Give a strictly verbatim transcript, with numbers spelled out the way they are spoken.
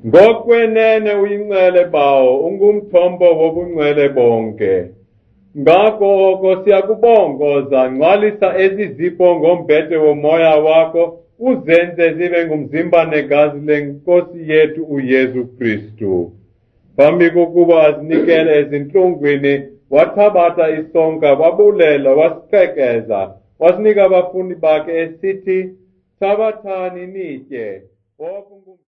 Ngokwenene uyingcele bawo ungumthombo wobungcwele bonke. Ngakho siyakubongoza ngcwalisa ezizipho ngombhede womoya wakho uzenze zibe ngumzimba negazi lenkosi yethu uYesu Kristu. Phambi kokuba azinikele ezinhlungwini wathabatha isonka wabulela wasiqhekeza wasinika abafundi bakhe esithi, "Thabathani nitye,